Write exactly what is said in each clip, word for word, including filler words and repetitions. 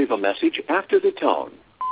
leave a message after the tone.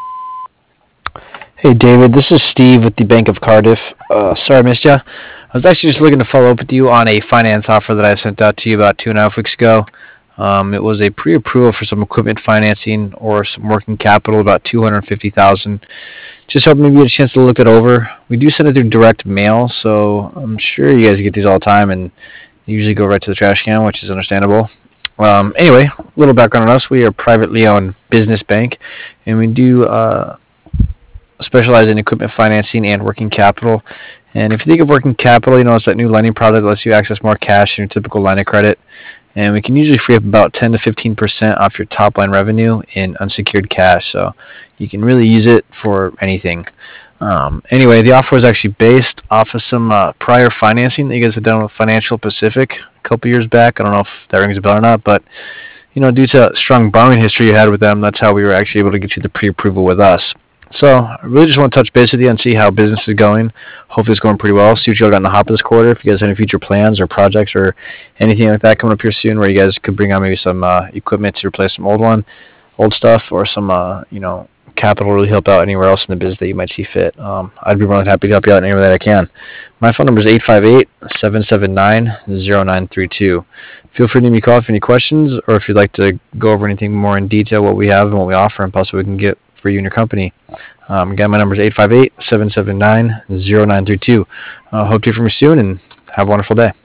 Hey David, this is Steve with the Bank of Cardiff. Uh, sorry I missed you. I was actually just looking to follow up with you on a finance offer that I sent out to you about two and a half weeks ago. Um, it was a pre-approval for some equipment financing or some working capital, about two hundred fifty thousand dollars. Just hoping maybe you get a chance to look it over. We do send it through direct mail, so I'm sure you guys get these all the time and usually go right to the trash can, which is understandable. Um, anyway, a little background on us. We are a privately owned business bank, and we do uh, specialize in equipment financing and working capital. And if you think of working capital, you know, it's that new lending product that lets you access more cash than your typical line of credit. And we can usually free up about ten to fifteen percent off your top line revenue in unsecured cash. So you can really use it for anything. Um, anyway, the offer was actually based off of some uh, prior financing that you guys had done with Financial Pacific a couple years back. I don't know if that rings a bell or not, but you know, due to strong borrowing history you had with them, that's how we were actually able to get you the pre-approval with us. So I really just want to touch base with you and see how business is going. Hopefully it's going pretty well. See what you all got in the hopper this quarter. If you guys have any future plans or projects or anything like that coming up here soon where you guys could bring on maybe some uh, equipment to replace some old one, old stuff, or some, uh, you know, capital really help out anywhere else in the business that you might see fit. Um, I'd be more than happy to help you out anywhere that I can. My phone number is eight five eight, seven seven nine, zero nine three two. Feel free to give me a call if you have any questions or if you'd like to go over anything more in detail, what we have and what we offer and possibly we can get for you and your company. Um, again, my number is eight five eight, seven seven nine, zero nine three two. Uh, hope to hear from you soon and have a wonderful day.